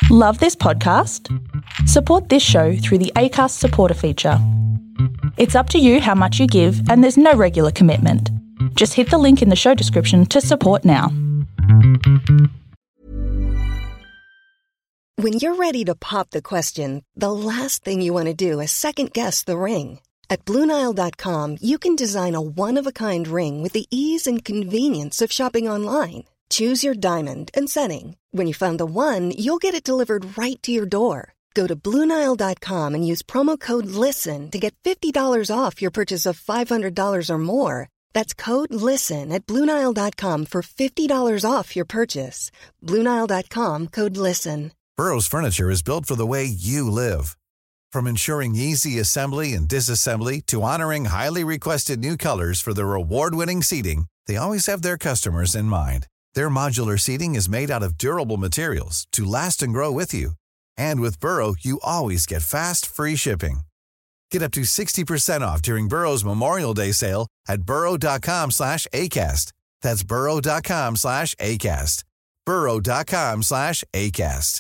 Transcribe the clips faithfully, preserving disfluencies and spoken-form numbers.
Love this podcast? Support this show through the Acast supporter feature. It's up to you how much you give, and there's no regular commitment. Just hit the link in the show description to support now. When you're ready to pop the question, the last thing you want to do is second-guess the ring. At Blue Nile dot com, you can design a one-of-a-kind ring with the ease and convenience of shopping online. Choose your diamond and setting. When you find the one, you'll get it delivered right to your door. Go to Blue Nile dot com and use promo code LISTEN to get fifty dollars off your purchase of five hundred dollars or more. That's code LISTEN at Blue Nile dot com for fifty dollars off your purchase. Blue Nile dot com, code LISTEN. Burrow's furniture is built for the way you live. From ensuring easy assembly and disassembly to honoring highly requested new colors for their award-winning seating, they always have their customers in mind. Their modular seating is made out of durable materials to last and grow with you. And with Burrow, you always get fast, free shipping. Get up to sixty percent off during Burrow's Memorial Day sale at burrow dot com slash ACAST. That's burrow dot com slash ACAST. burrow dot com slash ACAST.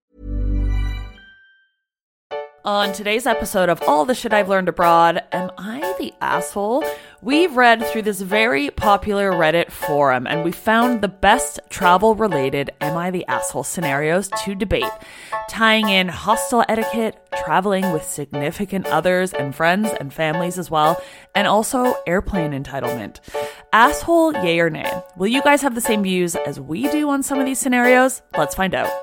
On today's episode of All the Shit I've Learned Abroad, Am I the Asshole? We've read through this very popular Reddit forum and we found the best travel-related Am I the Asshole scenarios to debate, tying in hostel etiquette, traveling with significant others and friends and families as well, and also airplane entitlement. Asshole, yay or nay? Will you guys have the same views as we do on some of these scenarios? Let's find out.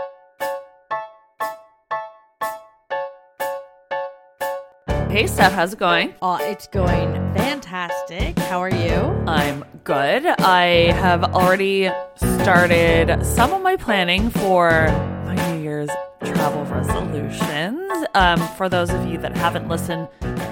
Hey Steph, how's it going? Oh, it's going fantastic. How are you? I'm good. I have already started some of my planning for my New Year's travel resolutions. Um, for those of you that haven't listened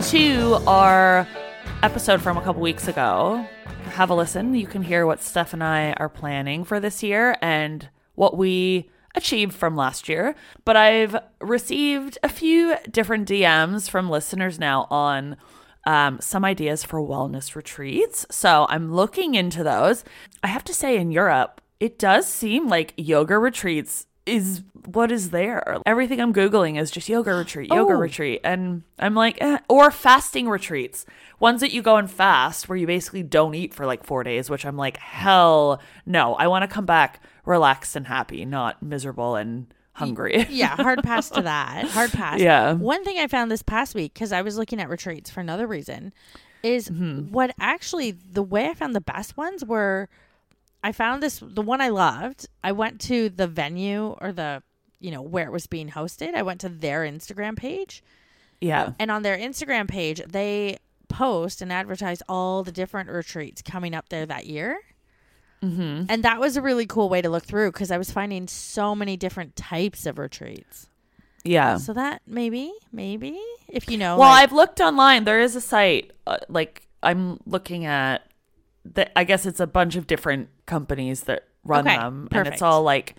to our episode from a couple weeks ago, have a listen. You can hear what Steph and I are planning for this year and what we achieved from last year. But I've received a few different D Ms from listeners now on um, some ideas for wellness retreats. So I'm looking into those. I have to say, in Europe, it does seem like yoga retreats is what is there. Everything I'm Googling is just yoga retreat, yoga Oh. retreat. And I'm like, eh. Or fasting retreats. Ones that you go and fast where you basically don't eat for like four days, which I'm like, hell no. I want to come back relaxed and happy, not miserable and hungry. Yeah, hard pass to that. Hard pass. Yeah. One thing I found this past week, because I was looking at retreats for another reason, is Mm-hmm. what actually, the way I found the best ones were, I found this, the one I loved, I went to the venue or the, you know, where it was being hosted. I went to their Instagram page. Yeah. And on their Instagram page, they post and advertise all the different retreats coming up there that year. Mm-hmm. And that was a really cool way to look through because I was finding so many different types of retreats. Yeah. So that maybe, maybe if you know. Well, like, I've looked online. There is a site, uh, like I'm looking at, the, I guess it's a bunch of different companies that run Okay, them. And perfect. it's all like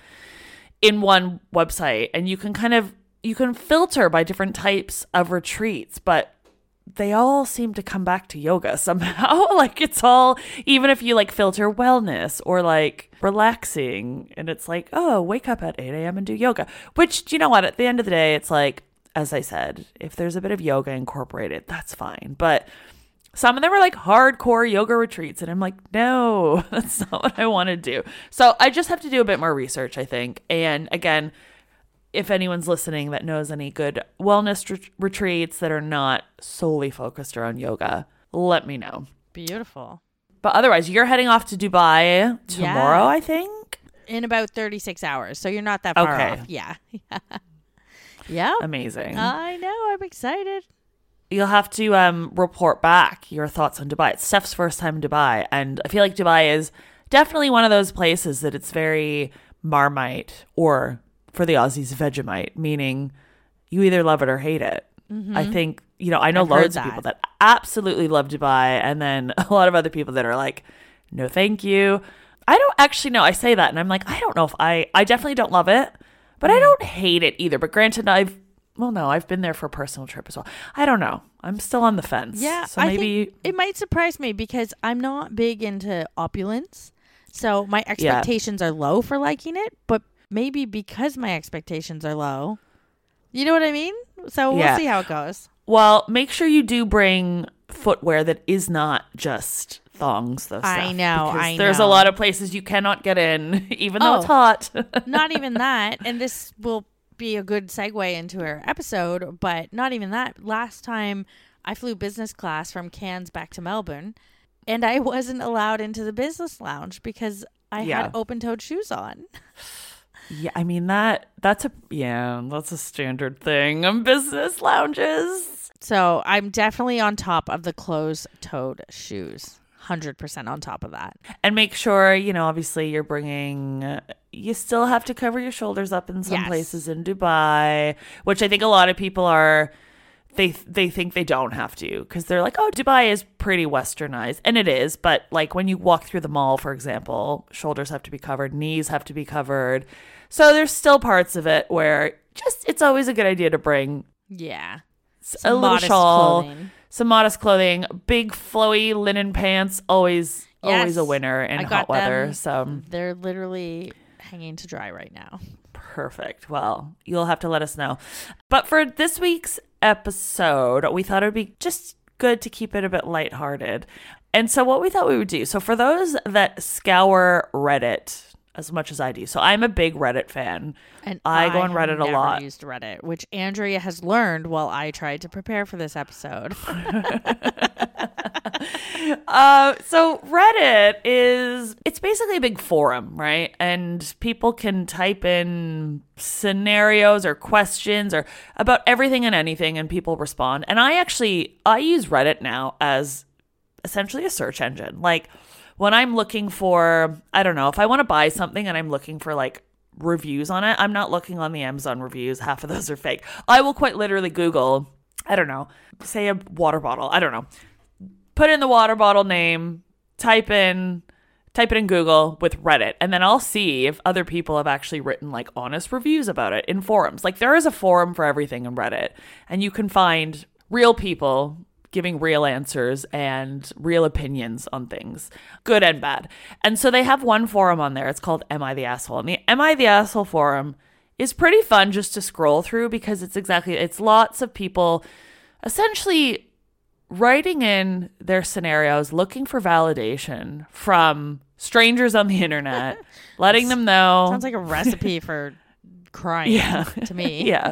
in one website. And you can kind of, you can filter by different types of retreats, but they all seem to come back to yoga somehow. Like it's all, even if you like filter wellness or like relaxing, and it's like, oh, wake up at eight a.m. and do yoga, which, do you know what? At the end of the day, it's like, as I said, if there's a bit of yoga incorporated, that's fine. But some of them are like hardcore yoga retreats. And I'm like, no, that's not what I want to do. So I just have to do a bit more research, I think. And again, if anyone's listening that knows any good wellness ret- retreats that are not solely focused around yoga, let me know. beautiful. But otherwise, you're heading off to Dubai tomorrow, Yeah. I think. In about thirty-six hours. So you're not that far Okay. off. Yeah. Yeah. Amazing. I know. I'm excited. You'll have to um, report back your thoughts on Dubai. It's Steph's first time in Dubai, and I feel like Dubai is definitely one of those places that it's very Marmite, or for the Aussies, Vegemite, meaning you either love it or hate it. I think, you know, I know I've heard loads of that. people that absolutely love Dubai, and then a lot of other people that are like, no, thank you. I don't actually know. I say that, and I'm like, I don't know if I, I definitely don't love it, but I don't hate it either. But granted, I've, well, no, I've been there for a personal trip as well. I don't know. I'm still on the fence. Yeah. So I maybe, think it might surprise me because I'm not big into opulence. So my expectations are low for liking it. But maybe because my expectations are low. You know what I mean? So we'll Yeah. see how it goes. Well, make sure you do bring footwear that is not just thongs, though. I Steph, know, because I There's know. a lot of places you cannot get in, even though Oh. it's hot. Not even that. And this will be a good segue into our episode, but not even that. Last time I flew business class from Cairns back to Melbourne, and I wasn't allowed into the business lounge because I Yeah. had open-toed shoes on. Yeah, I mean that that's a yeah, that's a standard thing on business lounges. So I'm definitely on top of the closed-toed shoes. one hundred percent on top of that. And make sure, you know, obviously you're bringing uh, you still have to cover your shoulders up in some Yes. places in Dubai, which I think a lot of people are they they think they don't have to because they're like, oh, Dubai is pretty westernized, and it is. But like when you walk through the mall, for example, shoulders have to be covered, knees have to be covered. So there's still parts of it where just it's always a good idea to bring Yeah. s- a Some little modest shawl, clothing. some modest clothing, big flowy linen pants, always always a Yes. winner in I hot got weather. them. So They're literally hanging to dry right now. perfect. Well, you'll have to let us know. But for this week's episode, we thought it would be just good to keep it a bit lighthearted. And so what we thought we would do, so for those that scour Reddit as much as I do, so I'm a big Reddit fan. And I go on have Reddit a never lot. used Reddit, which Andrea has learned while I tried to prepare for this episode. Uh, so Reddit is, it's basically a big forum, right? And people can type in scenarios or questions or about everything and anything and people respond. And I actually, I use Reddit now as essentially a search engine. Like when I'm looking for, I don't know, if I want to buy something and I'm looking for like reviews on it, I'm not looking on the Amazon reviews. Half of those are fake. I will quite literally Google, I don't know, say a water bottle. I don't know. Put in the water bottle name, type in, type it in Google with Reddit, and then I'll see if other people have actually written like honest reviews about it in forums. Like there is a forum for everything in Reddit, and you can find real people giving real answers and real opinions on things, good and bad. And so they have one forum on there. It's called Am I the Asshole? And the Am I the Asshole forum is pretty fun just to scroll through because it's exactly, it's lots of people essentially writing in their scenarios, looking for validation from strangers on the internet, letting them know. Sounds like a recipe for crime Yeah. to me. Yeah.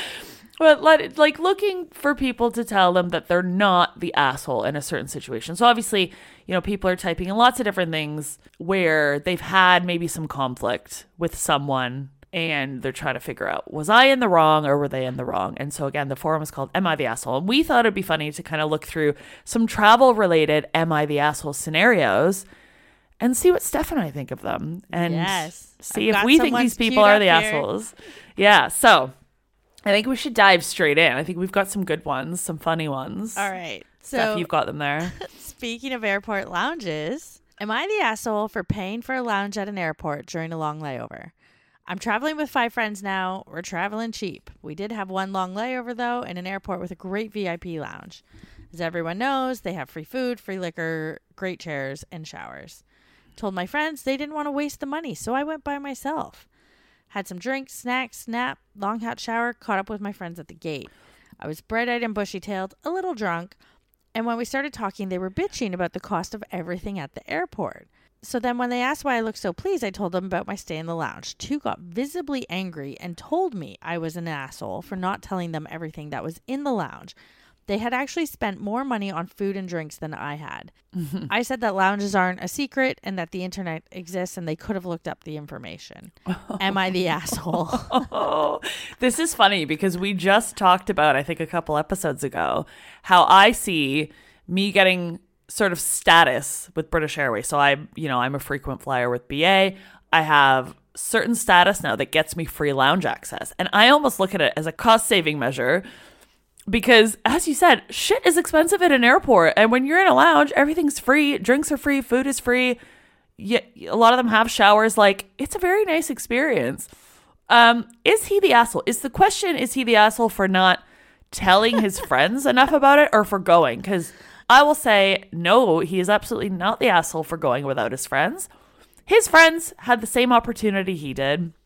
But let, like looking for people to tell them that they're not the asshole in a certain situation. So obviously, you know, people are typing in lots of different things where they've had maybe some conflict with someone and they're trying to figure out, was I in the wrong or were they in the wrong? And so again, the forum is called Am I the Asshole? And we thought it'd be funny to kind of look through some travel related Am I the Asshole scenarios and see what Steph and I think of them and Yes. see I've if got we think someone these people queued are up the here. assholes. Yeah. So I think we should dive straight in. I think we've got some good ones, some funny ones. All right. So Steph, you've got them there. speaking of airport lounges, am I the asshole for paying for a lounge at an airport during a long layover? I'm traveling with five friends now. We're traveling cheap. We did have one long layover, though, in an airport with a great V I P lounge. As everyone knows, they have free food, free liquor, great chairs, and showers. Told my friends they didn't want to waste the money, so I went by myself. Had some drinks, snacks, nap, long hot shower, caught up with my friends at the gate. I was bright-eyed and bushy-tailed, a little drunk, and when we started talking, they were bitching about the cost of everything at the airport. So then when they asked why I looked so pleased, I told them about my stay in the lounge. Two got visibly angry and told me I was an asshole for not telling them everything that was in the lounge. They had actually spent more money on food and drinks than I had. I said that lounges aren't a secret and that the internet exists and they could have looked up the information. Am I the asshole? Oh, this is funny because we just talked about, I think a couple episodes ago, how I see me getting sort of status with British Airways. So I, you know, I'm a frequent flyer with B A. I have certain status now that gets me free lounge access. And I almost look at it as a cost saving measure because, as you said, shit is expensive at an airport. And when you're in a lounge, everything's free. Drinks are free. Food is free. Yeah, a lot of them have showers. Like, it's a very nice experience. Um, is he the asshole? Is the question, is he the asshole for not telling his friends enough about it or for going? Because I will say, no, he is absolutely not the asshole for going without his friends. His friends had the same opportunity he did.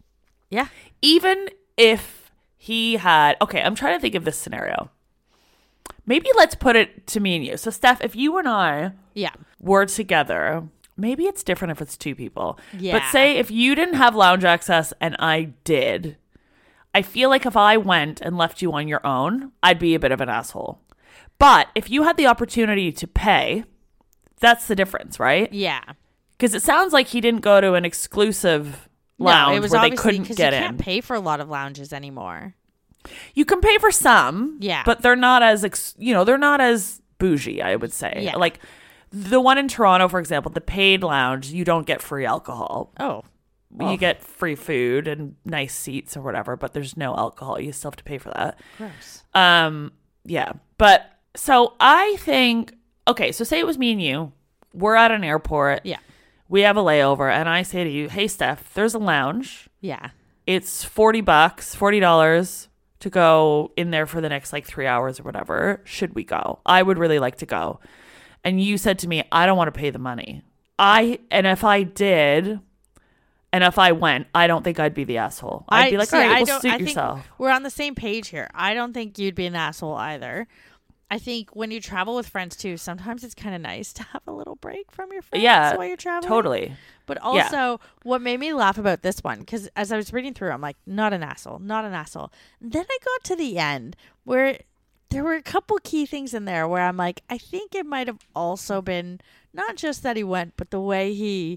Yeah. Even if he had, okay, I'm trying to think of this scenario. Maybe let's put it to me and you. So, Steph, if you and I Yeah. were together, maybe it's different if it's two people. Yeah. But say if you didn't have lounge access and I did, I feel like if I went and left you on your own, I'd be a bit of an asshole. But if you had the opportunity to pay, that's the difference, right? Yeah. Because it sounds like he didn't go to an exclusive lounge no, it was where they obviously couldn't because get you in. can't pay for a lot of lounges anymore. You can pay for some, Yeah. but they're not as, ex- you know, they're not as bougie, I would say. Yeah. Like the one in Toronto, for example, the paid lounge, you don't get free alcohol. Oh. You get free food and nice seats or whatever, but there's no alcohol. You still have to pay for that. Gross. Um, yeah. But so I think, okay, so say it was me and you. We're at an airport. Yeah. We have a layover, and I say to you, hey, Steph, there's a lounge. Yeah. It's forty bucks, forty dollars to go in there for the next like three hours or whatever. Should we go? I would really like to go. And you said to me, I don't want to pay the money. I, and if I did, and if I went, I don't think I'd be the asshole. I'd I, be like, see, all right, I well, don't- suit I think yourself. We're on the same page here. I don't think you'd be an asshole either. I think when you travel with friends too, sometimes it's kind of nice to have a little break from your friends Yeah, while you're traveling. totally. But Yeah. also, what made me laugh about this one, because as I was reading through, I'm like, not an asshole, not an asshole. Then I got to the end where there were a couple key things in there where I'm like, I think it might have also been not just that he went, but the way he,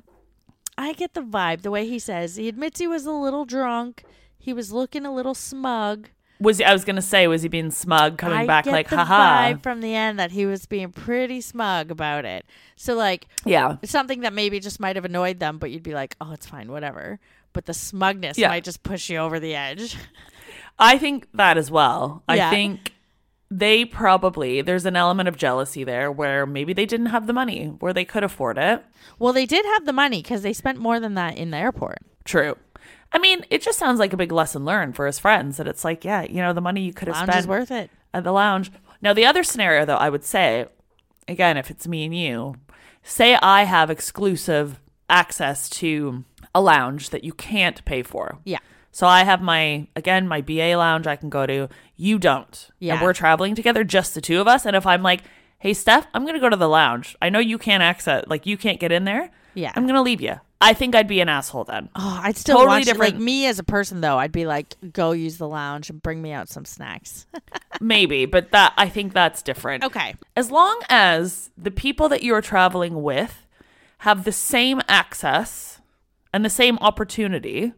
I get the vibe, the way he says, he admits he was a little drunk. He was looking a little smug. Was he, I was gonna say, was he being smug, coming I back get like, the haha? vibe from the end that he was being pretty smug about it. So like, Yeah, something that maybe just might have annoyed them, but you'd be like, oh, it's fine, whatever. But the smugness Yeah. might just push you over the edge. I think that as well. I Yeah. think they probably, there's an element of jealousy there where maybe they didn't have the money, where they could afford it. Well, they did have the money because they spent more than that in the airport. True. I mean, it just sounds like a big lesson learned for his friends that it's like, yeah, you know, the money you could have Lounge spent is worth it. at the lounge. Now, the other scenario, though, I would say, again, if it's me and you, say I have exclusive access to a lounge that you can't pay for. Yeah. So I have my, again, my B A lounge I can go to. You don't. Yeah. And we're traveling together, just the two of us. And if I'm like, hey, Steph, I'm going to go to the lounge. I know you can't access, like you can't get in there. Yeah. I'm going to leave you. I think I'd be an asshole then. Oh, I'd still Totally want to, like different- me as a person though. I'd be like, go use the lounge and bring me out some snacks. Maybe, but that I think that's different. Okay. As long as the people that you're traveling with have the same access and the same opportunity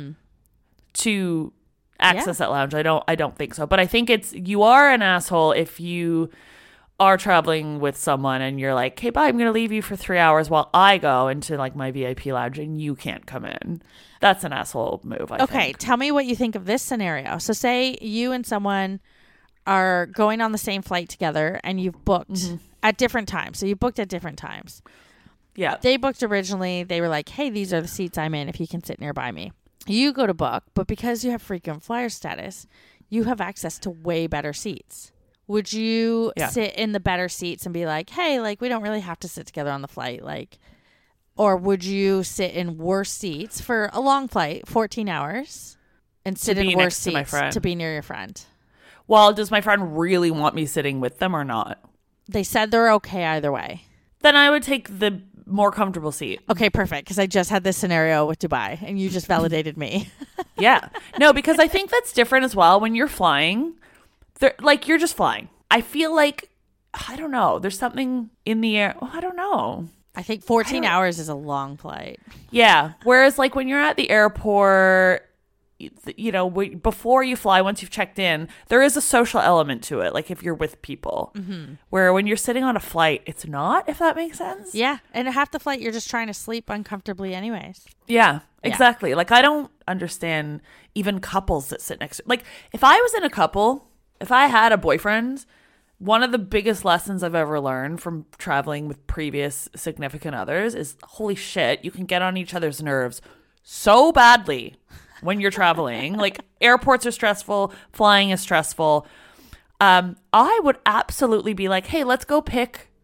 to access that lounge, I don't I don't think so. But I think it's you are an asshole if you are traveling with someone and you're like, hey, bye, I'm going to leave you for three hours while I go into like my V I P lounge and you can't come in. That's an asshole move, I Okay, think. tell me what you think of this scenario. So say you and someone are going on the same flight together and you've booked Mm-hmm. at different times. So you booked at different times. Yeah. They booked originally. They were like, hey, these are the seats I'm in if you can sit nearby me. You go to book, but because you have frequent flyer status, you have access to way better seats. Would you Yeah. sit in the better seats and be like, hey, like, we don't really have to sit together on the flight? Like, or would you sit in worse seats for a long flight, fourteen hours, and sit be in worse next to my seats friend. to be near your friend? Well, does my friend really want me sitting with them or not? They said they're okay either way. Then I would take the more comfortable seat. Okay, perfect. Because I just had this scenario with Dubai and you just validated me. Yeah. No, because I think that's different as well when you're flying. There, like, you're just flying. I feel like, I don't know, there's something in the air. Oh, I don't know. I think fourteen I don't- hours is a long flight. Yeah. Whereas, like, when you're at the airport, y- you know, w- before you fly, once you've checked in, there is a social element to it. Like, if you're with people. Mm-hmm. Where when you're sitting on a flight, it's not, if that makes sense. Yeah. And half the flight, you're just trying to sleep uncomfortably anyways. Yeah, Yeah. exactly. Like, I don't understand even couples that sit next to, like, if I was in a couple, if I had a boyfriend, one of the biggest lessons I've ever learned from traveling with previous significant others is, holy shit, you can get on each other's nerves so badly when you're traveling. Like, airports are stressful, flying is stressful. Um, I would absolutely be like, hey, let's go pick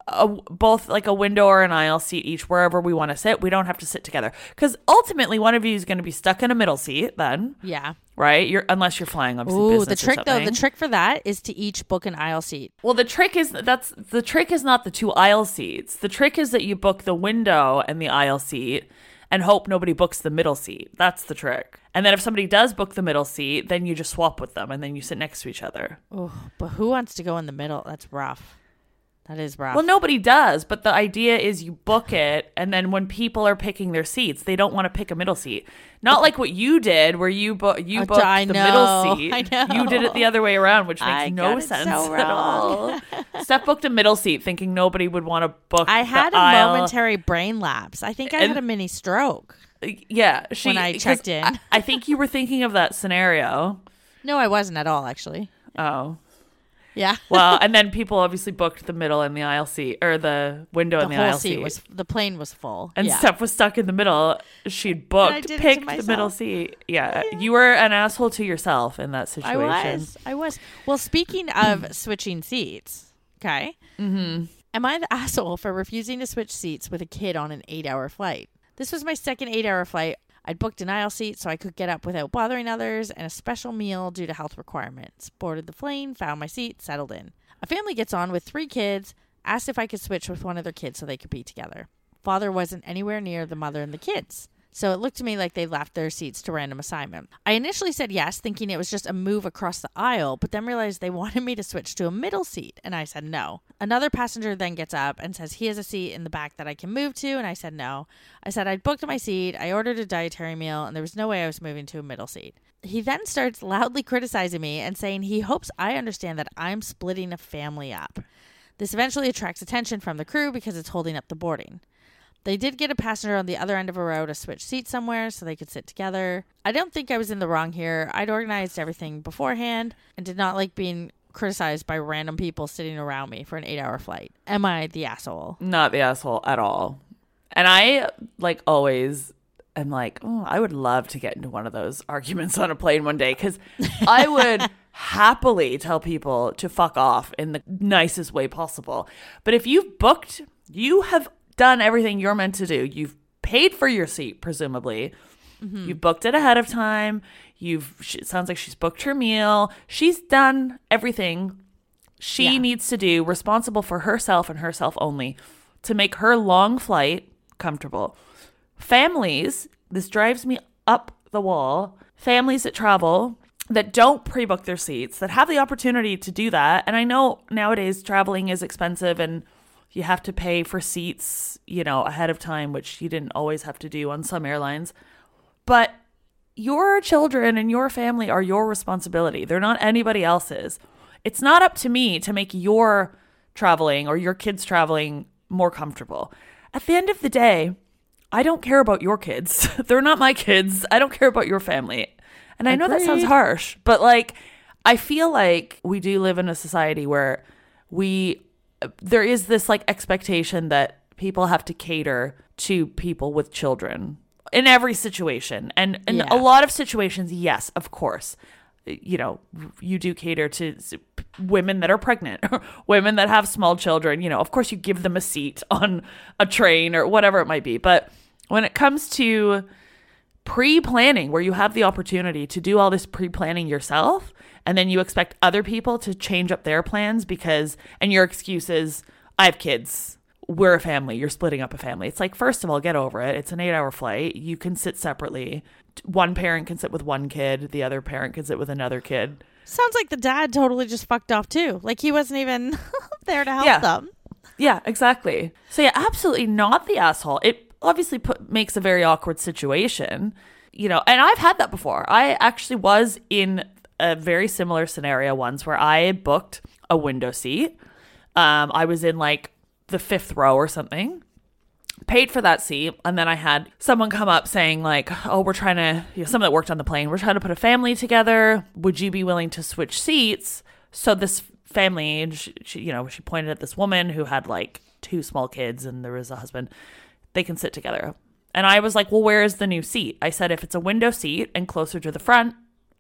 a, both like a window or an aisle seat each wherever we want to sit. We don't have to sit together because ultimately one of you is going to be stuck in a middle seat then. Yeah. Right? You're unless you're flying obviously Ooh, business the trick or though, something. the trick for that is to each book an aisle seat. Well, the trick is that's the trick is not the two aisle seats. The trick is that you book the window and the aisle seat and hope nobody books the middle seat. That's the trick. And then if somebody does book the middle seat, then you just swap with them and then you sit next to each other. Oh, but who wants to go in the middle? That's rough. That is rough. Well, nobody does, but the idea is you book it, and then when people are picking their seats, they don't want to pick a middle seat. Not like what you did, where you bo- you Oh, booked I the know, middle seat. I know. You did it the other way around, which makes I no got it sense so at all. Steph booked a middle seat, thinking nobody would want to book. I had the a aisle. momentary brain lapse. I think I And- had a mini stroke. Yeah, she, when I 'cause checked in. I, I think you were thinking of that scenario. No, I wasn't at all, actually. Oh. Yeah. Well, and then people obviously booked the middle and the aisle seat, or the window the and the whole aisle seat seat. was the plane was full. And yeah. Steph was stuck in the middle. She'd booked, did it to picked the myself. middle seat. Yeah, you were an asshole to yourself in that I situation. was. I was. Well, speaking of switching seats, okay. Mm-hmm. Am I the asshole for refusing to switch seats with a kid on an eight-hour flight? This was my second eight-hour flight. I'd booked an aisle seat so I could get up without bothering others and a special meal due to health requirements. Boarded the plane, found my seat, settled in. A family gets on with three kids, asked if I could switch with one of their kids so they could be together. Father wasn't anywhere near the mother and the kids, so it looked to me like they left their seats to random assignment. I initially said yes, thinking it was just a move across the aisle, but then realized they wanted me to switch to a middle seat, and I said no. Another passenger then gets up and says he has a seat in the back that I can move to, and I said no. I said I'd booked my seat, I ordered a dietary meal, and there was no way I was moving to a middle seat. He then starts loudly criticizing me and saying he hopes I understand that I'm splitting a family up. This eventually attracts attention from the crew because it's holding up the boarding. They did get a passenger on the other end of a row to switch seats somewhere so they could sit together. I don't think I was in the wrong here. I'd organized everything beforehand and did not like being criticized by random people sitting around me for an eight-hour flight. Am I the asshole? Not the asshole at all. And I, like, always am like, oh, I would love to get into one of those arguments on a plane one day because I would happily tell people to fuck off in the nicest way possible. But if you've booked, you have done everything you're meant to do. You've paid for your seat, presumably. Mm-hmm. You've booked it ahead of time. You've. It sounds like she's booked her meal. She's done everything she Yeah. needs to do, responsible for herself and herself only, to make her long flight comfortable. Families, this drives me up the wall. Families that travel that don't pre-book their seats, that have the opportunity to do that. And I know nowadays traveling is expensive and you have to pay for seats, you know, ahead of time, which you didn't always have to do on some airlines. But your children and your family are your responsibility. They're not anybody else's. It's not up to me to make your traveling or your kids traveling more comfortable. At the end of the day, I don't care about your kids. They're not my kids. I don't care about your family. And I know that sounds Agreed. harsh, but like, I feel like we do live in a society where we, there is this like expectation that people have to cater to people with children in every situation. And in Yeah. a lot of situations, yes, of course, you know, you do cater to women that are pregnant, women that have small children. You know, of course you give them a seat on a train or whatever it might be. But when it comes to pre-planning, where you have the opportunity to do all this pre-planning yourself, and then you expect other people to change up their plans because, and your excuse is, I have kids, we're a family, you're splitting up a family. It's like, first of all, get over it. It's an eight hour flight. You can sit separately. One parent can sit with one kid. The other parent can sit with another kid. Sounds like the dad totally just fucked off too. Like he wasn't even there to help Yeah. them. Yeah, exactly. So yeah, absolutely not the asshole. It obviously put, makes a very awkward situation, you know, and I've had that before. I actually was in a very similar scenario once where I had booked a window seat. Um, I was in like the fifth row or something, paid for that seat, and then I had someone come up saying like, oh, we're trying to, you know, someone that worked on the plane, we're trying to put a family together. Would you be willing to switch seats? So this family, and she, she, you know, she pointed at this woman who had like two small kids and there was a husband. They can sit together. And I was like, well, where is the new seat? I said, if it's a window seat and closer to the front,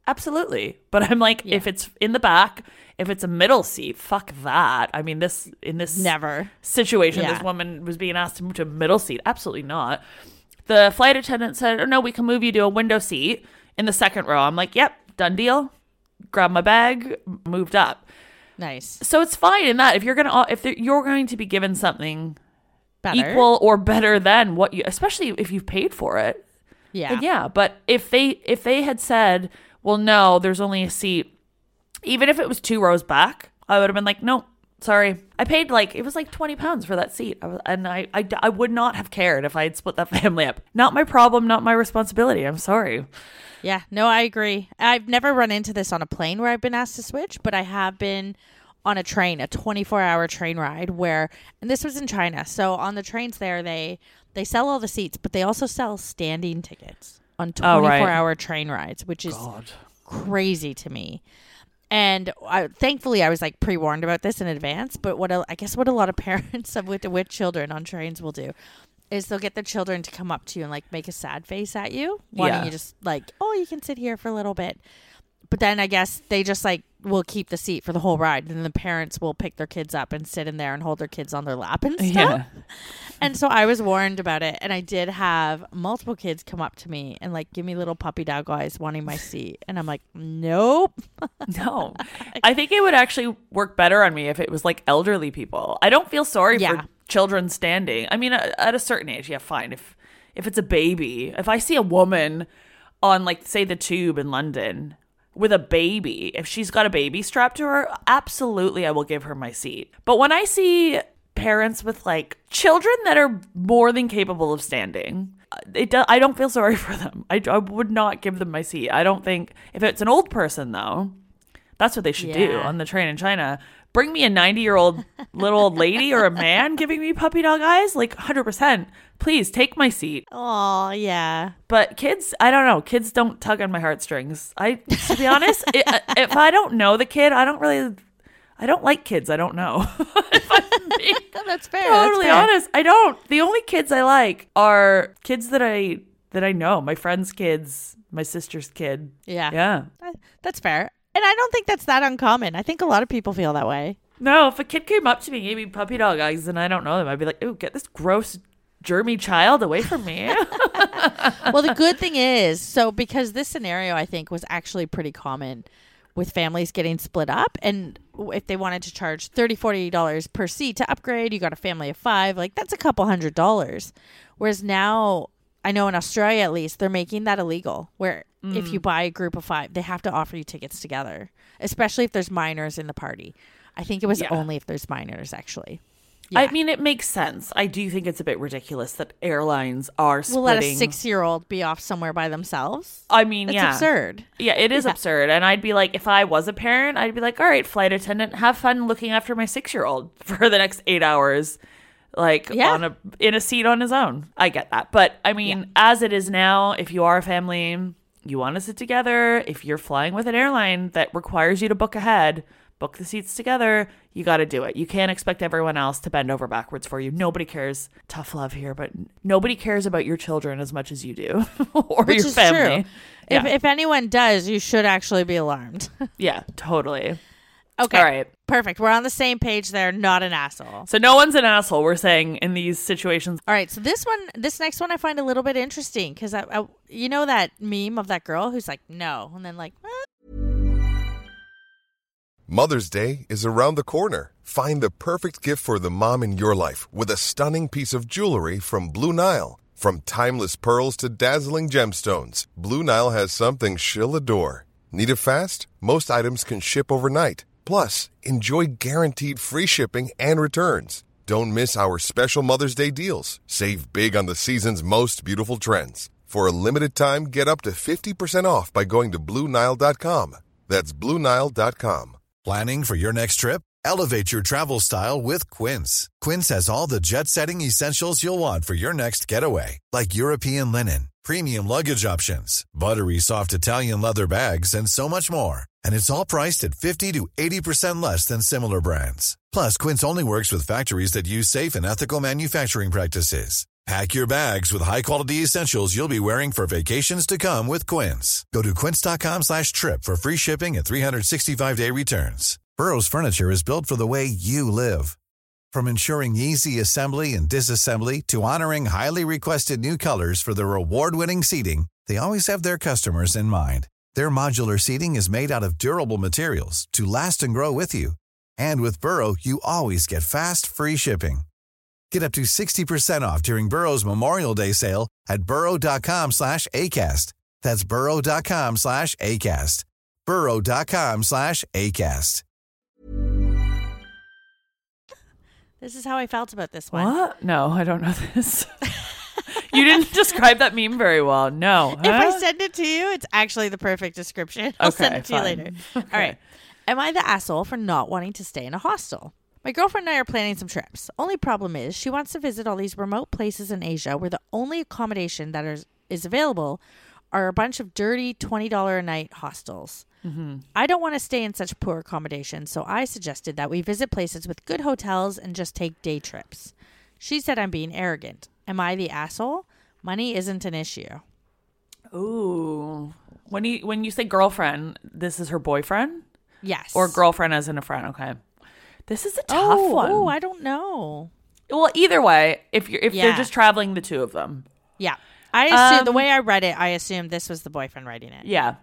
Absolutely. But I'm like, Yeah. if it's in the back, if it's a middle seat, fuck that. I mean, this in this Never. situation, Yeah. this woman was being asked to move to a middle seat. Absolutely not. The flight attendant said, oh, no, we can move you to a window seat in the second row. I'm like, yep, done deal. Grab my bag, moved up. Nice. So it's fine in that if you're gonna if you're going to be given something Better. equal or better than what you, especially if you've paid for it. Yeah. then yeah. But if they if they had said, well, no, there's only a seat, even if it was two rows back, I would have been like, no, sorry. I paid like, it was like twenty pounds for that seat. I was, and I, I, I would not have cared if I had split that family up. Not my problem, not my responsibility. I'm sorry. Yeah, no, I agree. I've never run into this on a plane where I've been asked to switch, but I have been on a train, a twenty-four hour train ride where, and this was in China. So on the trains there, they, they sell all the seats, but they also sell standing tickets on twenty-four hour train rides, which is God. crazy to me. And I, thankfully, I was like pre-warned about this in advance. But what a, I guess what a lot of parents of with with children on trains will do is they'll get their children to come up to you and like make a sad face at you, wanting Yeah. you just like, oh, you can sit here for a little bit. But then I guess they just like will keep the seat for the whole ride, and then the parents will pick their kids up and sit in there and hold their kids on their lap and stuff. Yeah. And so I was warned about it, and I did have multiple kids come up to me and like give me little puppy dog eyes wanting my seat, and I'm like, nope. No, I think it would actually work better on me if it was like elderly people. I don't feel sorry Yeah. for children standing. I mean, at at a certain age, yeah, fine. If if it's a baby, if I see a woman on like say the tube in London with a baby, if she's got a baby strapped to her, absolutely I will give her my seat. But when I see parents with like children that are more than capable of standing, it do, I don't feel sorry for them. I, I would not give them my seat. I don't think, if it's an old person though, that's what they should do Yeah. on the train in China. Bring me a ninety-year-old little old lady or a man giving me puppy dog eyes, like one hundred percent. Please take my seat. Oh, yeah. But kids, I don't know. Kids don't tug on my heartstrings. I, to be honest, it, if I don't know the kid, I don't really, I don't like kids I don't know. If I'm being That's fair. totally that's fair. honest, I don't. The only kids I like are kids that I that I know. My friend's kids, my sister's kid. Yeah. Yeah. Uh, That's fair. And I don't think that's that uncommon. I think a lot of people feel that way. No, if a kid came up to me and gave me puppy dog eyes and I don't know them, I'd be like, ooh, get this gross germy child away from me. Well, the good thing is, so because this scenario, I think, was actually pretty common with families getting split up. And if they wanted to charge thirty dollars, forty dollars per seat to upgrade, you got a family of five, like that's a couple hundred dollars. Whereas now, I know in Australia at least, they're making that illegal, where if you buy a group of five, they have to offer you tickets together, especially if there's minors in the party. I think it was Yeah. only if there's minors, actually. I Yeah. mean, it makes sense. I do think it's a bit ridiculous that airlines are splitting. We'll let a six-year-old be off somewhere by themselves. I mean, It's yeah. absurd. Yeah, it is Yeah. absurd. And I'd be like, if I was a parent, I'd be like, all right, flight attendant, have fun looking after my six-year-old for the next eight hours, like Yeah. on a in a seat on his own. I get that. But I mean, as it is now, if you are a family, you want to sit together. If you're flying with an airline that requires you to book ahead, book the seats together, you got to do it. You can't expect everyone else to bend over backwards for you. Nobody cares. Tough love here, but nobody cares about your children as much as you do or Which your is family. true. If, Yeah. if anyone does, you should actually be alarmed. Yeah, totally. Okay. All right. Perfect. We're on the same page there. Not an asshole. So no one's an asshole, we're saying, in these situations. All right. So this one, this next one I find a little bit interesting because I, I, you know that meme of that girl who's like, no. And then like, eh. Mother's Day is around the corner. Find the perfect gift for the mom in your life with a stunning piece of jewelry from Blue Nile. From timeless pearls to dazzling gemstones, Blue Nile has something she'll adore. Need it fast? Most items can ship overnight. Plus, enjoy guaranteed free shipping and returns. Don't miss our special Mother's Day deals. Save big on the season's most beautiful trends. For a limited time, get up to fifty percent off by going to Blue Nile dot com. That's Blue Nile dot com. Planning for your next trip? Elevate your travel style with Quince. Quince has all the jet-setting essentials you'll want for your next getaway, like European linen, premium luggage options, buttery soft Italian leather bags, and so much more. And it's all priced at fifty to eighty percent less than similar brands. Plus, Quince only works with factories that use safe and ethical manufacturing practices. Pack your bags with high-quality essentials you'll be wearing for vacations to come with Quince. Go to quince.com slash trip for free shipping and three sixty-five day returns. Burrow's furniture is built for the way you live. From ensuring easy assembly and disassembly to honoring highly requested new colors for their award-winning seating, they always have their customers in mind. Their modular seating is made out of durable materials to last and grow with you. And with Burrow, you always get fast, free shipping. Get up to sixty percent off during Burrow's Memorial Day sale at burrow.com slash ACAST. That's burrow.com slash ACAST. burrow.com slash ACAST. This is how I felt about this one. What? No, I don't know this. You didn't describe that meme very well. No. If huh? I send it to you, it's actually the perfect description. I'll Okay, send it to fine. you later. Okay. All right. Am I the asshole for not wanting to stay in a hostel? My girlfriend and I are planning some trips. Only problem is she wants to visit all these remote places in Asia where the only accommodation that is, is available are a bunch of dirty twenty dollars a night hostels. Mm-hmm. I don't want to stay in such poor accommodation, so I suggested that we visit places with good hotels and just take day trips. She said I'm being arrogant. Am I the asshole? Money isn't an issue. Ooh. When you when you say girlfriend, this is her boyfriend? Yes. Or girlfriend as in a friend, okay. This is a tough oh, one. Oh, I don't know. Well, either way, if you're if Yeah. they're just traveling, the two of them. Yeah. I assume Um, the way I read it, I assumed this was the boyfriend writing it. Yeah.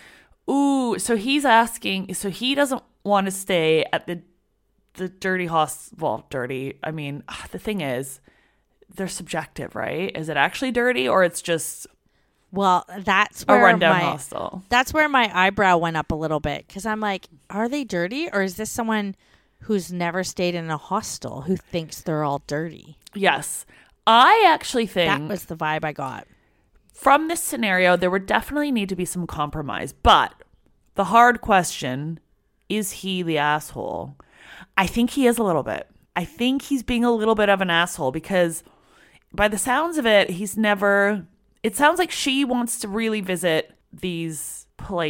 Ooh, so he's asking, so he doesn't want to stay at the the dirty host. Well, dirty. I mean, the thing is, they're subjective, right? Is it actually dirty or it's just Well, that's a where rundown my hostel? that's where my eyebrow went up a little bit because I'm like, are they dirty or is this someone who's never stayed in a hostel who thinks they're all dirty? Yes. I actually think That was the vibe I got. from this scenario, there would definitely need to be some compromise. But the hard question, is he the asshole? I think he is a little bit. I think he's being a little bit of an asshole because by the sounds of it, he's never... It sounds like she wants to really visit these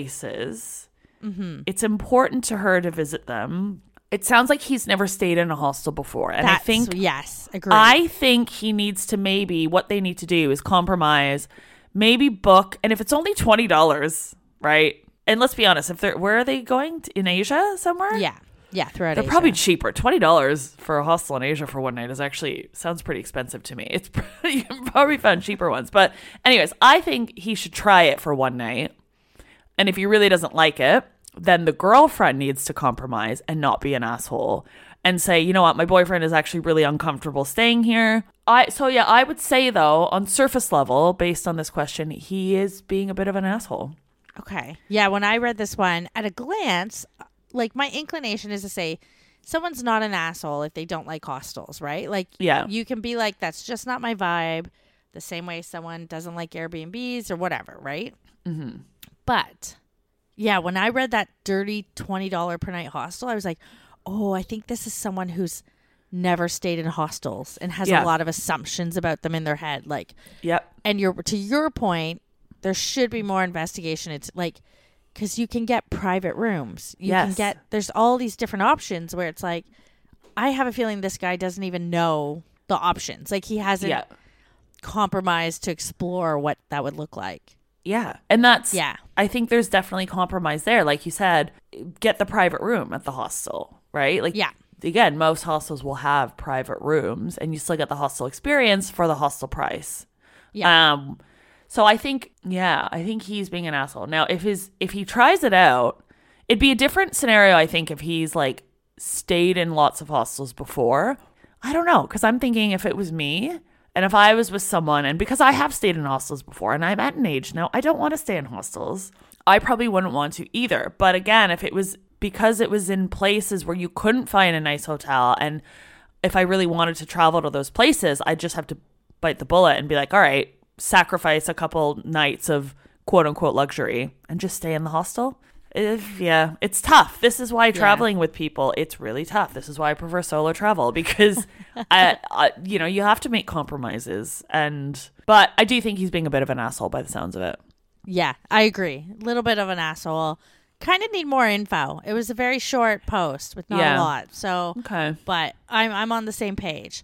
places. Mm-hmm. It's important to her to visit them. It sounds like he's never stayed in a hostel before. And That's, I think... yes, agree. I think he needs to maybe, what they need to do is compromise, maybe book, and if it's only twenty dollars, right? And let's be honest, if they're, where are they going? To, in Asia somewhere? yeah. Yeah, throughout They're Asia. probably cheaper. twenty dollars for a hostel in Asia for one night is actually, sounds pretty expensive to me. It's you can probably find cheaper ones. But anyways, I think he should try it for one night. And if he really doesn't like it, then the girlfriend needs to compromise and not be an asshole and say, you know what, my boyfriend is actually really uncomfortable staying here. I so yeah, I would say though, on surface level, based on this question, he is being a bit of an asshole. Okay. Yeah, when I read this one, at a glance, like my inclination is to say someone's not an asshole if they don't like hostels, right? Like Yeah. you can be like, that's just not my vibe, the same way someone doesn't like Airbnbs or whatever, right? Mm-hmm. But yeah, when I read that dirty twenty dollars per night hostel, I was like, oh, I think this is someone who's never stayed in hostels and has Yeah. a lot of assumptions about them in their head. Like, Yep. and you're, to your point, there should be more investigation. It's like, because you can get private rooms. You can Yes. get, there's all these different options where it's like, I have a feeling this guy doesn't even know the options. Like he hasn't Yeah. compromised to explore what that would look like. Yeah. And that's, Yeah. I think there's definitely compromise there. Like you said, get the private room at the hostel, right? Like, Yeah. again, most hostels will have private rooms and you still get the hostel experience for the hostel price. Yeah. Um, so I think, yeah, I think he's being an asshole. Now, if his, if he tries it out, it'd be a different scenario, I think, if he's like stayed in lots of hostels before. I don't know. Cause I'm thinking if it was me, and if I was with someone, and because I have stayed in hostels before and I'm at an age now, I don't want to stay in hostels. I probably wouldn't want to either. But again, if it was because it was in places where you couldn't find a nice hotel, and if I really wanted to travel to those places, I'd just have to bite the bullet and be like, all right, sacrifice a couple nights of quote unquote luxury and just stay in the hostel. If, yeah, it's tough. This is why traveling with people, it's really tough. This is why I prefer solo travel because, I, I, you know, you have to make compromises. And but I do think he's being a bit of an asshole by the sounds of it. Yeah, I agree. A little bit of an asshole. Kind of need more info. It was a very short post with not Yeah. a lot. So, Okay. but I'm I'm on the same page.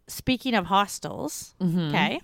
speaking of hostels, Mm-hmm. okay,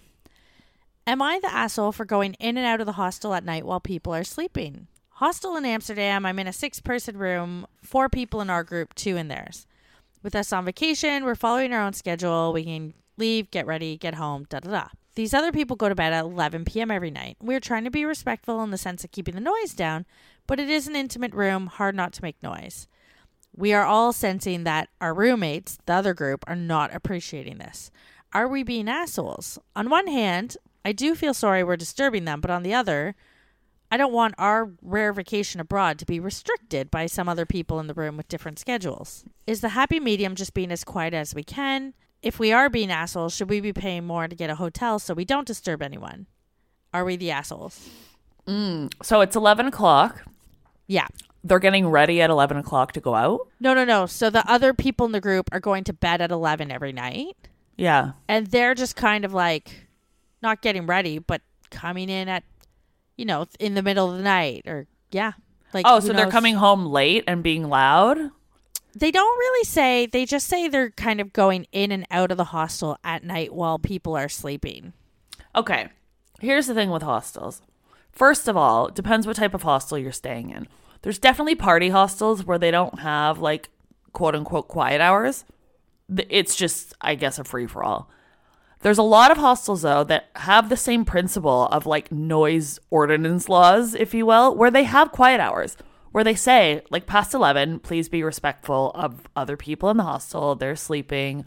am I the asshole for going in and out of the hostel at night while people are sleeping? Hostel in Amsterdam, I'm in a six-person room, four people in our group, two in theirs. With us on vacation, we're following our own schedule. We can leave, get ready, get home, da-da-da. These other people go to bed at eleven p.m. every night. We're trying to be respectful in the sense of keeping the noise down, but it is an intimate room, hard not to make noise. We are all sensing that our roommates, the other group, are not appreciating this. Are we being assholes? On one hand, I do feel sorry we're disturbing them, but on the other, I don't want our rare vacation abroad to be restricted by some other people in the room with different schedules. Is the happy medium just being as quiet as we can? If we are being assholes, should we be paying more to get a hotel so we don't disturb anyone? Are we the assholes? Mm. So it's eleven o'clock. Yeah. They're getting ready at eleven o'clock to go out. No, no, no. So the other people in the group are going to bed at eleven every night. Yeah. And they're just kind of like not getting ready, but coming in at, you know, in the middle of the night or, yeah. Like, oh, who so they're knows? coming home late and being loud? They don't really say, they just say they're kind of going in and out of the hostel at night while people are sleeping. Okay. Here's the thing with hostels. First of all, it depends what type of hostel you're staying in. There's definitely party hostels where they don't have like quote unquote quiet hours. It's just, I guess, a free for all. There's a lot of hostels, though, that have the same principle of like noise ordinance laws, if you will, where they have quiet hours, where they say, like, past eleven, please be respectful of other people in the hostel. They're sleeping.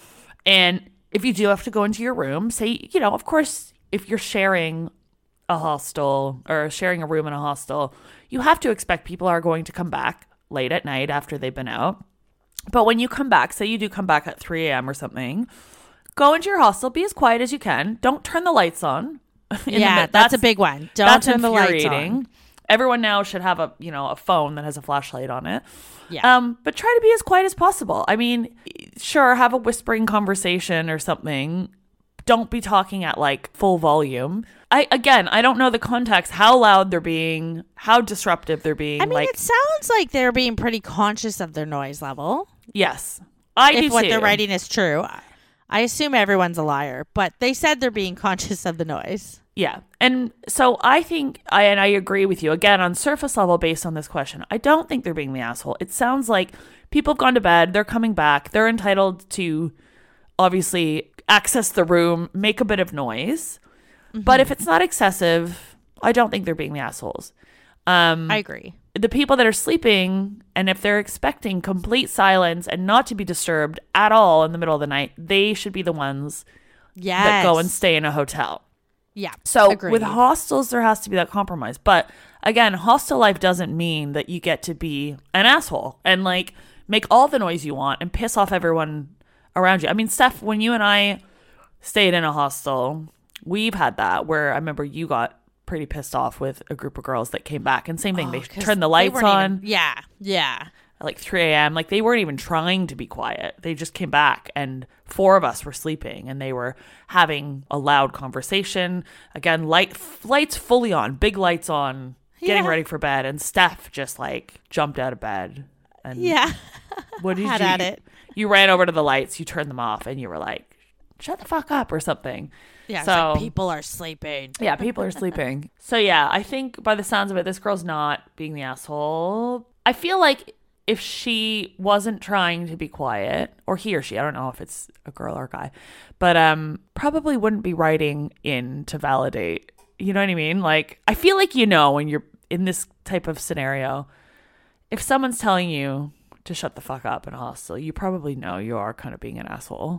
And if you do have to go into your room, say, you know, of course, if you're sharing a hostel or sharing a room in a hostel, you have to expect people are going to come back late at night after they've been out. But when you come back, say you do come back at three a.m. or something, go into your hostel, be as quiet as you can. Don't turn the lights on. Yeah, the, that's, that's a big one. Don't that's turn the lights infuriating. on. Everyone now should have a, you know, a phone that has a flashlight on it. Yeah. Um, but try to be as quiet as possible. I mean, sure, have a whispering conversation or something. Don't be talking at like full volume. I again, I don't know the context, how loud they're being, how disruptive they're being. I mean, like, it sounds like they're being pretty conscious of their noise level. yes, I if do what too. they're writing is true. I assume everyone's a liar, but they said they're being conscious of the noise. Yeah. And so I think, I and I agree with you, again, on surface level based on this question, I don't think they're being the asshole. It sounds like people have gone to bed, they're coming back, they're entitled to obviously access the room, make a bit of noise. Mm-hmm. But if it's not excessive, I don't think they're being the assholes. Um, I agree. The people that are sleeping, and if they're expecting complete silence and not to be disturbed at all in the middle of the night, they should be the ones Yes. that go and stay in a hotel. Yeah. So agreed. with hostels, there has to be that compromise. But again, hostel life doesn't mean that you get to be an asshole and like make all the noise you want and piss off everyone around you. I mean, Steph, when you and I stayed in a hostel, we've had that where I remember you got pretty pissed off with a group of girls that came back. And same thing, Oh, they 'cause turned the they lights weren't on. even- yeah. Yeah. At like three a.m. Like they weren't even trying to be quiet. They just came back and four of us were sleeping and they were having a loud conversation. Again, light lights fully on, big lights on, getting Yeah. ready for bed. And Steph just like jumped out of bed. And Yeah. what did Had you at it. You ran over to the lights, you turned them off, and you were like, shut the fuck up or something. Yeah. It's So like people are sleeping. yeah, people are sleeping. So yeah, I think by the sounds of it, this girl's not being the asshole. I feel like if she wasn't trying to be quiet, or he or she, I don't know if it's a girl or a guy, but um, probably wouldn't be writing in to validate. You know what I mean? Like, I feel like you know when you're in this type of scenario, if someone's telling you to shut the fuck up in a hostel, you probably know you are kind of being an asshole.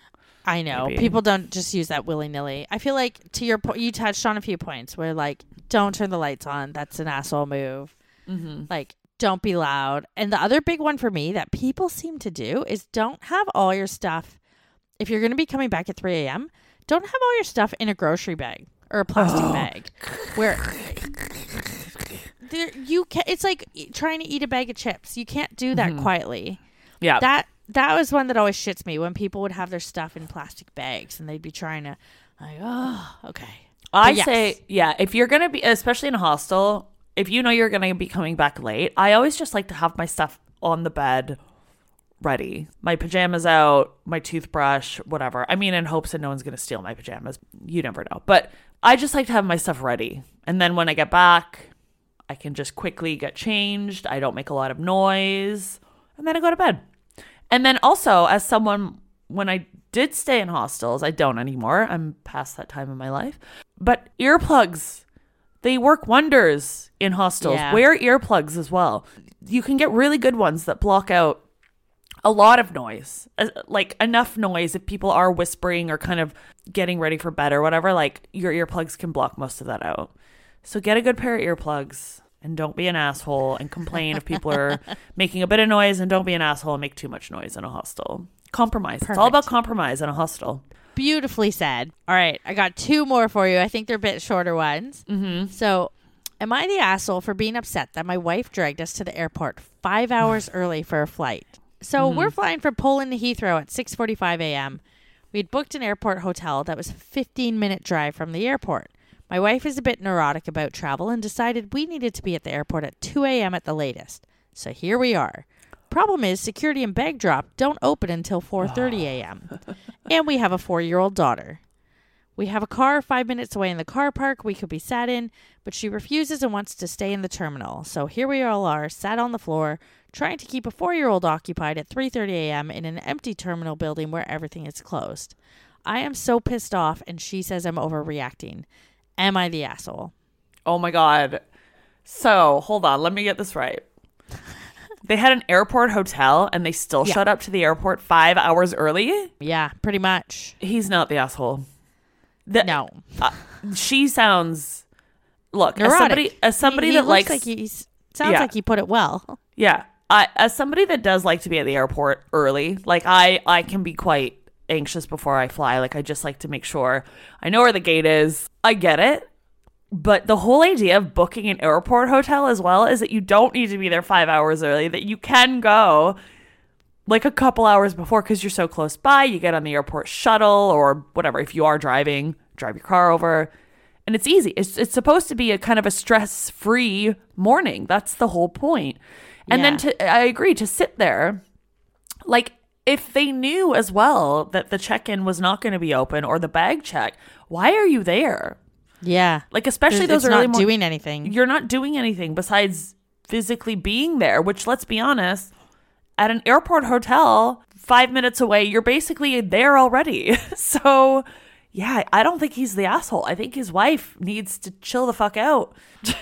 I know. Maybe. People don't just use that willy-nilly. I feel like to your point, you touched on a few points where like, don't turn the lights on. That's an asshole move. Mm-hmm. Like, don't be loud. And the other big one for me that people seem to do is don't have all your stuff. If you're going to be coming back at three a.m., don't have all your stuff in a grocery bag or a plastic Oh. bag where there, you can it's like trying to eat a bag of chips. You can't do that Mhm. quietly. Yeah. That that was one that always shits me when people would have their stuff in plastic bags and they'd be trying to like, oh, okay. I But yes. say, yeah, if you're going to be, especially in a hostel, if you know you're going to be coming back late, I always just like to have my stuff on the bed, ready. My pajamas out, my toothbrush, whatever. I mean, in hopes that no one's going to steal my pajamas. You never know. But I just like to have my stuff ready. And then when I get back, I can just quickly get changed. I don't make a lot of noise. And then I go to bed. And then also, as someone, when I did stay in hostels, I don't anymore. I'm past that time in my life. But earplugs, they work wonders in hostels. Yeah. Wear earplugs as well. You can get really good ones that block out a lot of noise, uh, like enough noise if people are whispering or kind of getting ready for bed or whatever, like your earplugs can block most of that out. So get a good pair of earplugs and don't be an asshole and complain if people are making a bit of noise, and don't be an asshole and make too much noise in a hostel. Compromise. It's all about compromise in a hostel. Beautifully said. All right, I got two more for you. I think they're a bit shorter ones. Mm-hmm. So, am I the asshole for being upset that my wife dragged us to the airport five hours early for a flight? So, mm-hmm. we're flying from Poland to Heathrow at six forty-five a.m. We'd booked an airport hotel that was a fifteen-minute drive from the airport. My wife is a bit neurotic about travel and decided we needed to be at the airport at two a.m. at the latest. So, here we are. Problem is, security and bag drop don't open until four thirty a.m. And we have a four-year-old daughter. We have a car five minutes away in the car park we could be sat in, but she refuses and wants to stay in the terminal. So here we all are, sat on the floor, trying to keep a four-year-old occupied at three thirty a.m. in an empty terminal building where everything is closed. I am so pissed off, and she says I'm overreacting. Am I the asshole? Oh my God. So, hold on. Let me get this right. They had an airport hotel and they still Yeah. showed up to the airport five hours early? Yeah, pretty much. He's not the asshole. The, No. Uh, she sounds... Look, as Neurotic. somebody, as somebody he, he that looks likes... like he's sounds Yeah. like he put it well. Yeah. I, as somebody that does like to be at the airport early, like I, I can be quite anxious before I fly. Like I just like to make sure I know where the gate is. I get it. But the whole idea of booking an airport hotel as well is that you don't need to be there five hours early, that you can go like a couple hours before because you're so close by. You get on the airport shuttle or whatever. If you are driving, drive your car over. And it's easy. It's it's supposed to be a kind of a stress-free morning. That's the whole point. And Yeah. then to I agree, to sit there, like if they knew as well that the check-in was not going to be open or the bag check, why are you there? Yeah. Like especially There's- those it's early not mor- doing anything. You're not doing anything besides physically being there, which let's be honest, at an airport hotel five minutes away, you're basically there already. So yeah, I don't think he's the asshole. I think his wife needs to chill the fuck out.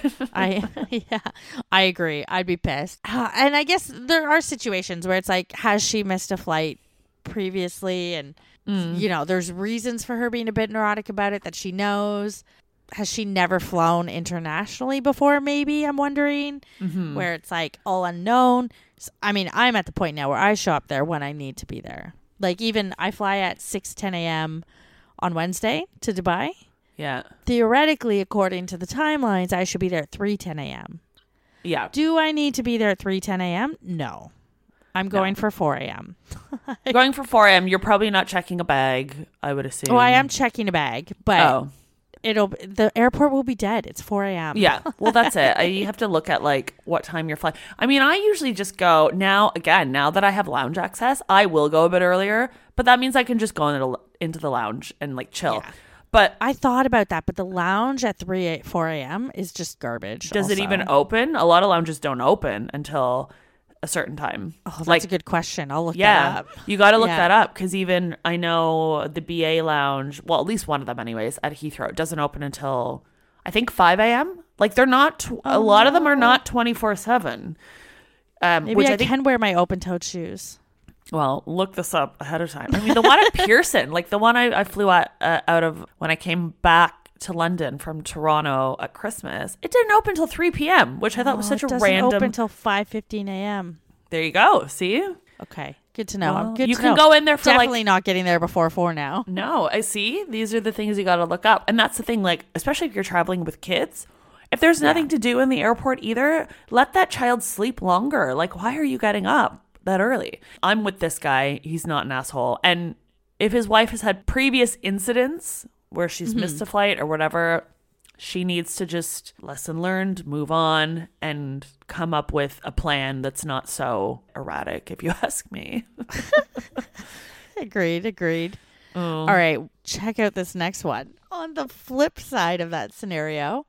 I yeah, I agree. I'd be pissed. Uh, and I guess there are situations where it's like, has she missed a flight previously? And you know, there's reasons for her being a bit neurotic about it that she knows. Has she never flown internationally before? Maybe I'm wondering where it's like all unknown. S- I mean, I'm at the point now where I show up there when I need to be there. Like even I fly at six ten a.m. on Wednesday to Dubai. Yeah. Theoretically, according to the timelines, I should be there at three ten a.m. Yeah. Do I need to be there at three ten a.m.? No. I'm going for four a.m. Going for four a.m., you're probably not checking a bag, I would assume. Oh, I am checking a bag, but Oh. it'll the airport will be dead. It's four a.m. Yeah. Well, that's it. I, you have to look at like what time you're flying. I mean, I usually just go now, again, now that I have lounge access, I will go a bit earlier, but that means I can just go into, into the lounge and like chill. Yeah. But I thought about that, but the lounge at three, four a.m. is just garbage. does it also. even open? A lot of lounges don't open until a certain time. Oh, that's like, a good question. I'll look yeah, that up. you got to look Yeah. that up because even I know the B A lounge, well, at least one of them anyways, at Heathrow, it doesn't open until I think five a.m. Like they're not, tw- a lot of them are not twenty-four seven. Um, Maybe which I, I think, can wear my open-toed shoes. well, look this up ahead of time. I mean, the one at Pearson, like the one I, I flew at, uh, out of when I came back to London from Toronto at Christmas, it didn't open until three p.m., which I thought was Oh, such it a doesn't random. open until five fifteen a.m. There you go. See? Okay, good to know. Well, good you to can know. go in there for Definitely like not getting there before four now. No, I see. These are the things you got to look up. And that's the thing, like, especially if you're traveling with kids, if there's nothing to do in the airport either, let that child sleep longer. Like, why are you getting up that early? I'm with this guy. He's not an asshole. And if his wife has had previous incidents where she's missed a flight or whatever, she needs to just lesson learned, move on, and come up with a plan that's not so erratic, if you ask me. Agreed, agreed. Oh. All right, check out this next one. On the flip side of that scenario,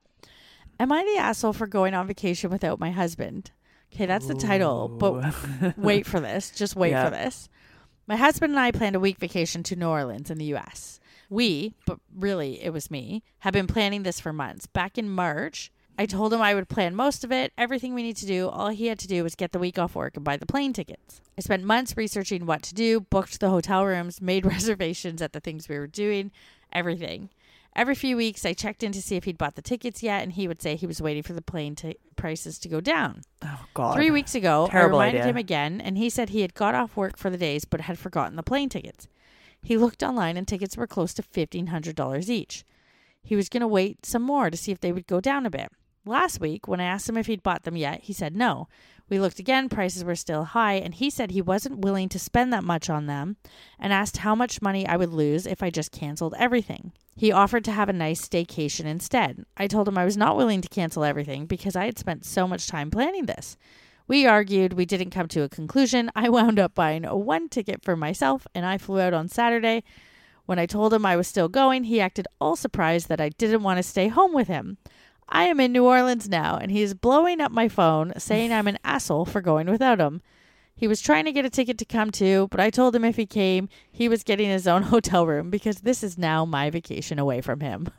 am I the asshole for going on vacation without my husband? Okay, that's the title, but wait for this. Just wait Yeah. for this. My husband and I planned a week vacation to New Orleans in the U S. We, but really it was me, have been planning this for months. Back in March, I told him I would plan most of it, everything we need to do. All he had to do was get the week off work and buy the plane tickets. I spent months researching what to do, booked the hotel rooms, made reservations at the things we were doing, everything. Every few weeks, I checked in to see if he'd bought the tickets yet, and he would say he was waiting for the plane t- prices to go down. Oh, God. Three weeks ago, Terrible I reminded idea. him again, and he said he had got off work for the days but had forgotten the plane tickets. He looked online, and tickets were close to fifteen hundred dollars each. He was going to wait some more to see if they would go down a bit. Last week, when I asked him if he'd bought them yet, he said no. We looked again, prices were still high, and he said he wasn't willing to spend that much on them and asked how much money I would lose if I just canceled everything. He offered to have a nice staycation instead. I told him I was not willing to cancel everything because I had spent so much time planning this. We argued, we didn't come to a conclusion. I wound up buying a one ticket for myself, and I flew out on Saturday. When I told him I was still going, he acted all surprised that I didn't want to stay home with him. I am in New Orleans now, and he is blowing up my phone, saying I'm an asshole for going without him. He was trying to get a ticket to come too, but I told him if he came, he was getting his own hotel room because this is now my vacation away from him.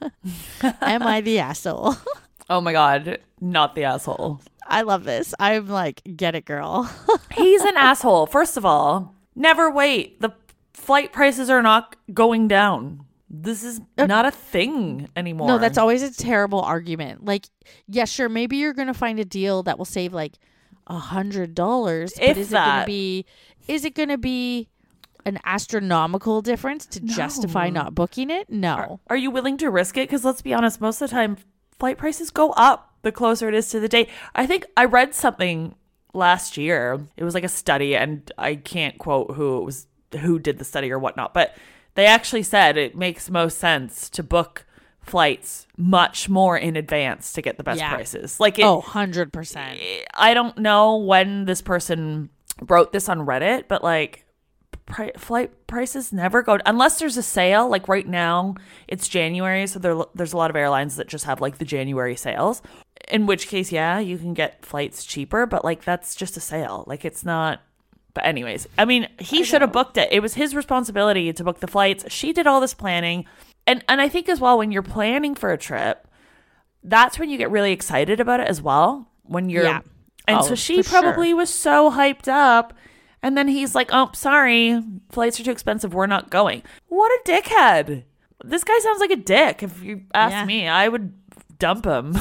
Am I the asshole? Oh, my God. Not the asshole. I love this. I'm like, get it, girl. He's an asshole. First of all, never wait. The flight prices are not going down. This is not a thing anymore. No, that's always a terrible argument. Like, yeah, sure, maybe you're going to find a deal that will save like a hundred dollars, but If is it going to that. be? Is it going to be an astronomical difference to justify not booking it? No. Are, are you willing to risk it? Because let's be honest, most of the time, flight prices go up the closer it is to the date. I think I read something last year. It was like a study, and I can't quote who it was, who did the study or whatnot, but they actually said it makes most sense to book flights much more in advance to get the best Yeah. prices. Like, it, Oh, one hundred percent. I don't know when this person wrote this on Reddit, but like pri- flight prices never go unless there's a sale. Like right now, it's January, so there, there's a lot of airlines that just have like the January sales. In which case, yeah, you can get flights cheaper, but like that's just a sale. Like it's not. But anyways, I mean, he should have booked it. It was his responsibility to book the flights. She did all this planning. And and I think as well, when you're planning for a trip, that's when you get really excited about it as well. When you're, Yeah. and Oh, so she for probably sure. was so hyped up. And then he's like, oh, sorry, flights are too expensive. We're not going. What a dickhead. This guy sounds like a dick. If you ask Yeah. me, I would dump him.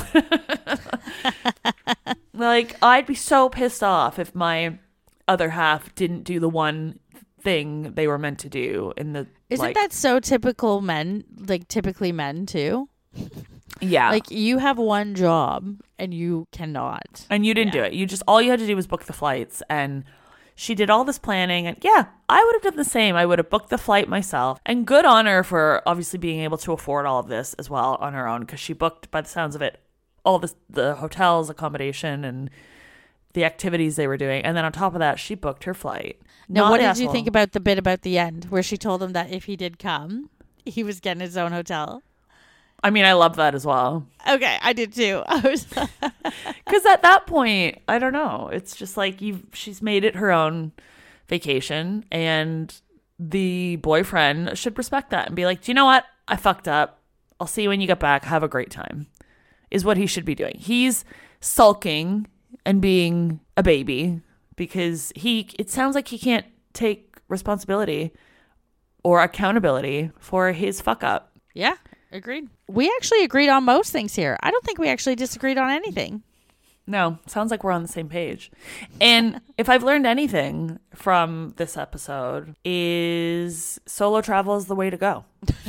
Like, I'd be so pissed off if my other half didn't do the one thing they were meant to do in the Isn't like, that so typical men, like typically men too? yeah, Like you have one job and you cannot. and you didn't Yeah. do it. You just, all you had to do was book the flights, and she did all this planning. And yeah, I would have done the same. I would have booked the flight myself, and good on her for obviously being able to afford all of this as well on her own, because she booked, by the sounds of it, all the the hotels, accommodation, and the activities they were doing. And then on top of that, she booked her flight. Now, Not what the did you asshole. think about the bit about the end where she told him that if he did come, he was getting his own hotel? I mean, I love that as well. Okay, I did too. I was Because at that point, I don't know. It's just like you've she's made it her own vacation, and the boyfriend should respect that and be like, do you know what? I fucked up. I'll see you when you get back. Have a great time. Is what he should be doing. He's sulking and being a baby because he. It sounds like he can't take responsibility or accountability for his fuck up. Yeah, agreed. We actually agreed on most things here. I don't think we actually disagreed on anything. No, sounds like we're on the same page. And if I've learned anything from this episode, is solo travel is the way to go.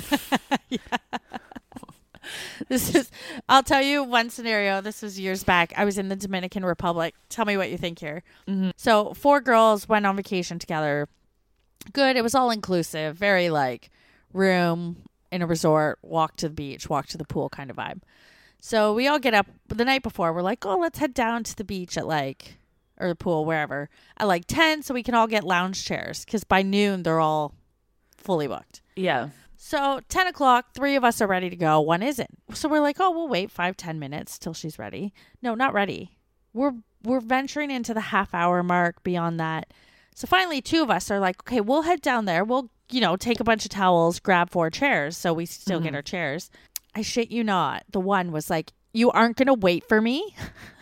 This is, I'll tell you one scenario. This was years back. I was in the Dominican Republic. Tell me what you think here. Mm-hmm. So four girls went on vacation together. Good. It was all inclusive. Very like room in a resort, walk to the beach, walk to the pool kind of vibe. So we all get up the night before. We're like, oh, let's head down to the beach at like, or the pool, wherever, at like ten so we can all get lounge chairs. Because by noon, they're all fully booked. Yeah. So ten o'clock, three of us are ready to go. One isn't. So we're like, oh, we'll wait five, ten minutes till she's ready. No, not ready. We're we're venturing into the half hour mark beyond that. So finally, two of us are like, okay, we'll head down there. We'll, you know, take a bunch of towels, grab four chairs so we still mm-hmm. get our chairs. I shit you not. The one was like, you aren't going to wait for me?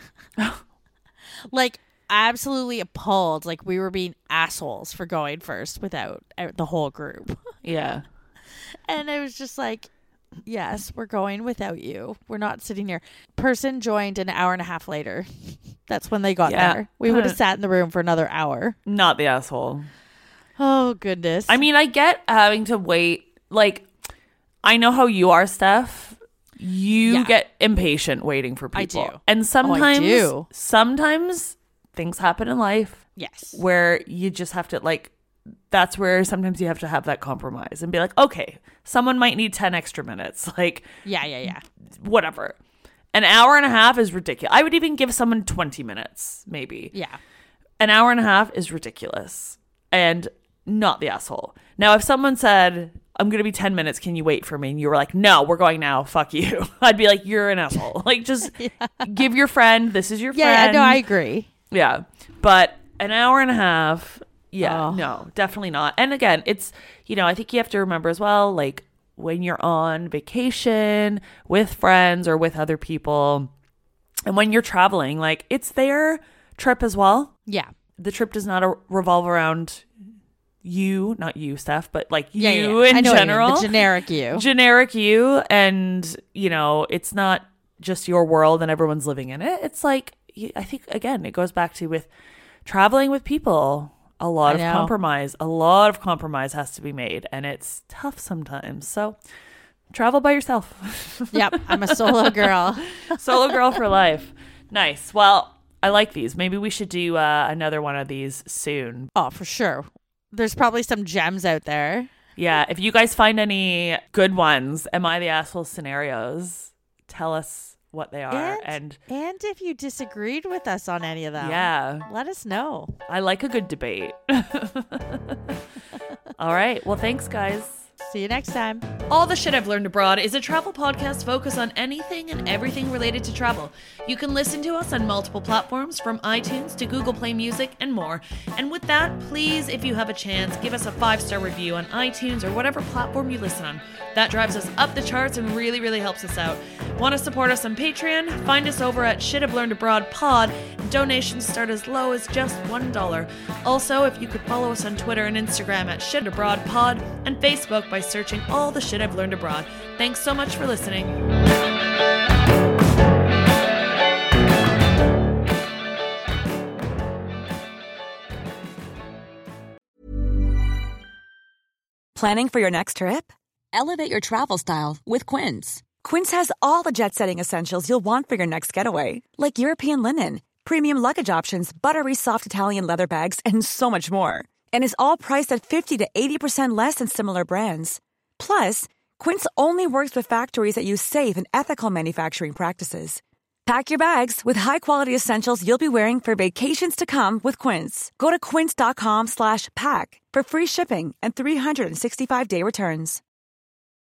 Like, absolutely appalled. Like, we were being assholes for going first without the whole group. Yeah. And I was just like, yes, we're going without you. We're not sitting here. Person joined an hour and a half later. That's when they got yeah. there. We would have sat in the room for another hour. Not the asshole. Oh, goodness. I mean, I get having to wait. Like, I know how you are, Steph. You yeah. get impatient waiting for people. I do. And sometimes, oh, I do. sometimes things happen in life. Yes. Where you just have to, like, that's where sometimes you have to have that compromise and be like, okay, someone might need ten extra minutes. Like, yeah, yeah, yeah. Whatever. An hour and a half is ridiculous. I would even give someone twenty minutes, maybe. Yeah. An hour and a half is ridiculous and not the asshole. Now, if someone said, I'm going to be ten minutes, can you wait for me? And you were like, no, we're going now. Fuck you. I'd be like, you're an asshole. Like, just yeah. give your friend, this is your yeah, friend. Yeah, no, I agree. Yeah. But an hour and a half, yeah, oh. no, definitely not. And again, it's, you know, I think you have to remember as well, like, when you're on vacation with friends or with other people, and when you're traveling, like, it's their trip as well. Yeah. The trip does not a- revolve around you, not you, Steph, but like yeah, you yeah. in I know general. The generic you. Generic you. And, you know, it's not just your world and everyone's living in it. It's like, I think, again, it goes back to with traveling with people. A lot of compromise. A lot of compromise has to be made. And it's tough sometimes. So travel by yourself. Yep. I'm a solo girl. Solo girl for life. Nice. Well, I like these. Maybe we should do uh, another one of these soon. Oh, for sure. There's probably some gems out there. Yeah. If you guys find any good ones, am I the asshole scenarios, tell us what they are. And, and and if you disagreed with us on any of them, yeah, let us know. I like a good debate. All right. Well, thanks, guys. See you next time. All the Shit I've Learned Abroad is a travel podcast focused on anything and everything related to travel. You can listen to us on multiple platforms, from iTunes to Google Play Music and more. And with that, please, if you have a chance, give us a five-star review on iTunes or whatever platform you listen on. That drives us up the charts and really, really helps us out. Want to support us on Patreon? Find us over at Shit I've Learned Abroad Pod. Donations start as low as just one dollar. Also, if you could follow us on Twitter and Instagram at Shit Abroad Pod, and Facebook by searching all the shit I've learned abroad. Thanks so much for listening. Planning for your next trip? Elevate your travel style with Quince. Quince has all the jet-setting essentials you'll want for your next getaway, like European linen, premium luggage options, buttery soft Italian leather bags, and so much more. And is all priced at fifty to eighty percent less than similar brands. Plus, Quince only works with factories that use safe and ethical manufacturing practices. Pack your bags with high-quality essentials you'll be wearing for vacations to come with Quince. Go to quince.com slash pack for free shipping and three sixty-five day returns.